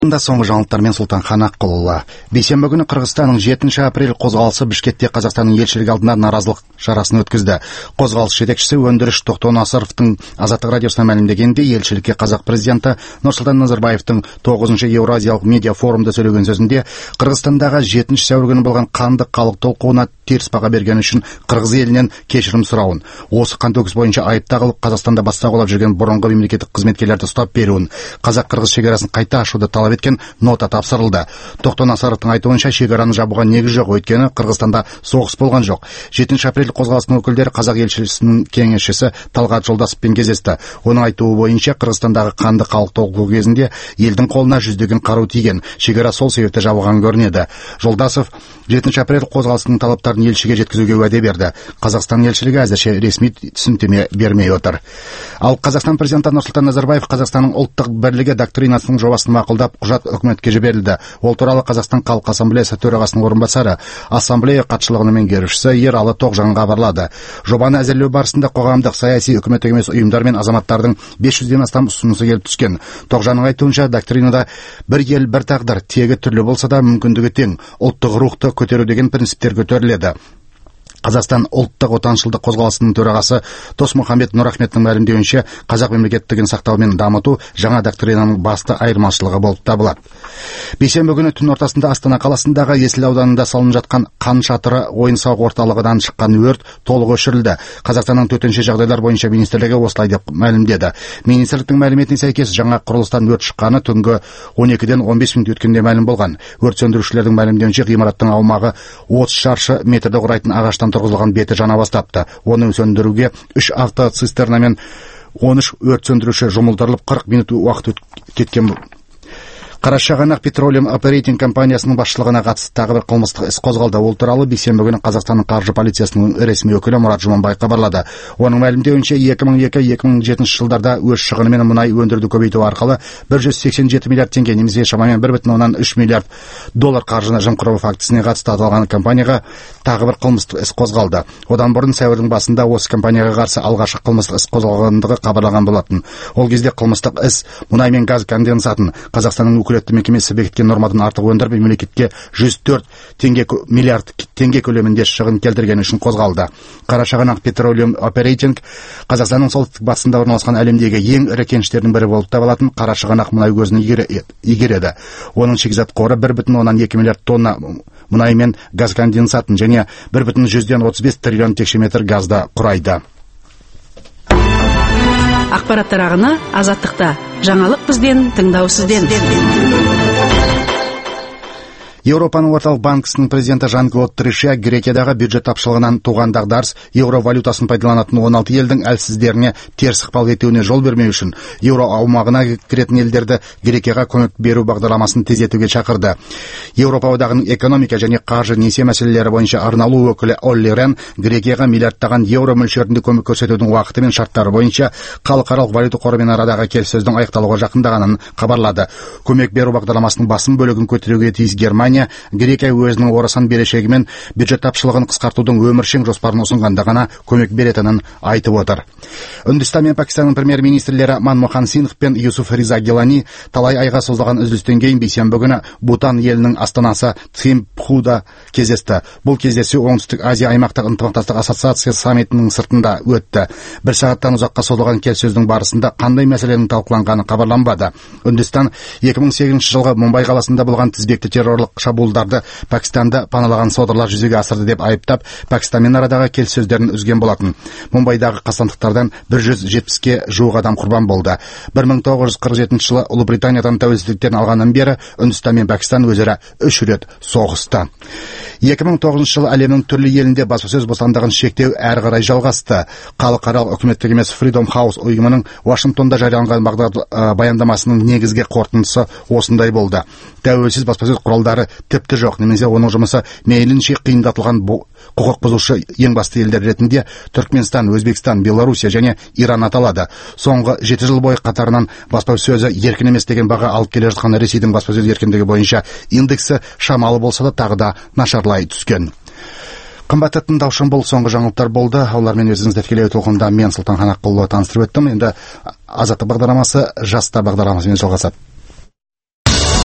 Соңғы жаңалықтармен Сұлтан Ханаққұлы. Бейсенбі күні Қырғызстанның 7 апрель қозғалысы Бішкекте Қазақстанның елшілігі алдында наразылық шарасын өткізді. Қозғалыс жетекшісі Өндіріш Тоқтонасыровтың Азаттық радиосына мәлімдегенде, елшілікке қазақ президенті Нұрсұлтан Назарбаевтың 9-шы Еуразиялық медиа форумда сөйлеген сөзінде, Қырғызстандағы 7 сәуір күні болған қанды халық толқуына теріс баға берген үшін Қырғыз елінен кешірім сұрауын, осы қантөгіс бойынша айып тағылып Қазақстанда бас сауғалап жүрген бұрынғы мемлекеттік қызметкерлерді ұстап беруін, қазақ-қырғыз шекарасын қайта ашуды талап еткен нота тапсырылды. Тоқтонасыровтың айтуынша, шекараны жабуға негіз жоқ, өйткені Қырғызстанда соғыс болған жоқ. 7 апрель қозғалысының өкілдері қазақ елшілігінің кеңесшісі Талғат Жолдасовпен кездесті. Оның айтуы бойынша, Қырғызстандағы қанды халық толқуы кезінде елдің қолына жүздеген қару тиген, шекара сол себепті жабылған көрінеді. Жолдасов 7 апрель қозғалысының талаптарын елшіге жеткізуге уәде берді. Қазақстан елшілігі әзірше ресми түсініктеме бермей отыр. Ал Қазақстан президенті Нұрсұлтан Назарбаев Қазақстанның ұлттық бірлігі доктринасының жобасын мақұлдап, құжат үкіметке жіберілді. Ол туралы Қазақстан Халық Ассамблеясы төрағасының орынбасары, ассамблея хатшылығының меңгерушісі Ералы Тоғжан хабарлады. Жобаны әзірлеу барысында қоғамдық, саяси, үкіметтік емес ұйымдар мен азаматтардың 500-ден астам ұсынысы келіп түскен. Тоғжанның айтуынша, доктринада бір ел, бір тағдыр, тегі түрлі болса да мүмкіндігі тең, ұлттық рухты көтеру деген принциптер көтеріледі. Қазақстан ұлттық отаншылдық қозғалысының төрағасы Досмұхамбет Нұрахметтің мәлімдеуінше, қазақ мемлекеттігін сақтау мен дамыту жаңа доктринаның басты айырмашылығы болып табылады. Бейсенбі күні түн ортасында Астана қаласындағы Есіл ауданында салынып жатқан Қан шатыры ойын-сауық орталығынан шыққан өрт толық өшірілді. Қазақстанның төтенше жағдайлар бойынша министрлігі осылай деп мәлімдеді. Министрліктің мәліметіне сәйкес, жаңа құрылыстан өрт шыққаны түнгі 12-ден 15 минут өткенде мәлім болған. Өрт сөндірушілердің мәлімдеуінше, ғимараттың аумағы 30 шаршы метрді құрайтын ағаштан тұрғызылған беті жана бастапты. Оны сөндіруге 3 автоцистерна мен 13 өрт сөндіруші жұмылдырылып 40 минут уақыт кеткен. Қарашығанақ Petroleum Operating компаниясының басшылығына қатысты тағы бір қылмыстық іс қозғалды. Ол туралы бейсенбі күні Қазақстанның қаржы полициясының ресми өкілі Мұрат Жұманбай хабарлады. Оның мәлімдеуінше, 2002-2007 жылдарда өз шығынымен мұнай өндіруді көбейту арқылы 187 миллиард теңге, немесе шамамен 1,3 миллиард доллар қаржыны жымқыру фактісіне қатысты аталған компанияға тағы бір қылмыстық іс қозғалды. Одан бұрын сәуірдің басында осы компанияға қарсы алғашқы қылмыстық іс қозғалғандығы хабарланған болатын. Ол кезде қылмыстық іс мұнай мен газ конденсатын Қазақстанның өкілетті мекемесі бекіткен нормадан артық өндіріп, мемлекетке 104 миллиард теңге көлемінде шығын келтіргені үшін қозғалды. Қарашығанақ Petroleum Operating Қазақстанның солтүстік батысында орналасқан әлемдегі ең ірі кеніштердің бірі болып табылатын Қарашығанақ мұнай көзін игереді. Оның шикізат қоры 1,2 миллиард тонна мұнай мен газ конденсатын және 1,35 триллион текше метр газды құрайды. Ақпараттар ағыны Азаттықта. Жаңалық бізден, тыңдау сізден. Еуропаның орталық банкісінің президенті Жан-Клод Трише Грекиядағы бюджет тапшылығынан туған дағдарыс еуро валютасын пайдаланатын 16 елдің әлсіздеріне теріс ықпал етуіне жол бермеу үшін еуро аумағына кіретін елдерді Грекияға көмек беру бағдарламасын тездетуге шақырды. Еуропа одағының экономика және қаржы несие мәселелері бойынша арналу өкілі Олли Рен Грекияға миллиардтаған еуро мөлшерінде көмек көрсетудің уақыты мен шарттары бойынша халықаралық валюта қорымен арадағы келіссөздің аяқталуға жақындағанын хабарлады. Көмек беру бағдарламасының басым бөлігін көтеруге тиіс Германия Грекия өзінің орасан берешегімен бюджет тапшылығын қысқартудың өміршең жоспарын ұсынғанда ғана көмек беретінін айтып отыр. Үндістан мен Пакистанның премьер-министрлері Манмохан Сингх пен Юсуф Риза Гилани талай айға созылған үзілістен кейін бейсенбі күні Бутан елінің астанасы Тхимпхуда кездесті. Бұл кездесу Оңтүстік Азия аймақтық ынтымақтастық ассоциация саммитінің сыртында өтті. Bir сағаттан ұзаққа созылған келіссөздің барысында қандай мәселенің талқыланғаны хабарланбады. Үндістан 2008 жылғы Мумбай қаласында болған тізбекті террорлық шабуылдарды Пакистанда паналаған содырлар жүзеге асырды деп айыптап, Пакистанмен арадағы келіссөздерін үзген болатын. Мумбайдағы қастандықтардан 170-ге жуық адам құрбан болды. 1947 жылы Ұлыбританиядан тәуелсіздіктерін алғаннан бері Үндістан мен Пакистан өзара 3 рет соғысты. 2009 жылы әлемнің түрлі елінде баспасөз бостандығын шектеу әрі қарай жалғасты. Халықаралық үкіметтік емес Freedom House ұйымының Вашингтонда жарияланған баяндамасының негізгі қорытындысы осындай болды. Тәуелсіз баспасөз құралдары тіпті жоқ, немесе оның жұмысы мейлінше қиындатылған құқық бұзушы ең басты елдер ретінде Түркменстан, Өзбекстан, Белоруссия және Иран аталады. Соңғы 7 жыл бойы қатарынан баспасөзі еркін емес деген баға алып келе жатқан Ресейдің баспасөз еркіндігі бойынша индексі шамалы болса да тағы да нашарлай түскен. Қымбатты тыңдаушым, бұл соңғы жаңалықтар болды. Олармен өзіңізді тікелей толқында мен Сұлтан Ханаққұлы таныстырып өттім. Енді Азаттық бағдарламасы жаста бағдарламасымен жалғасады.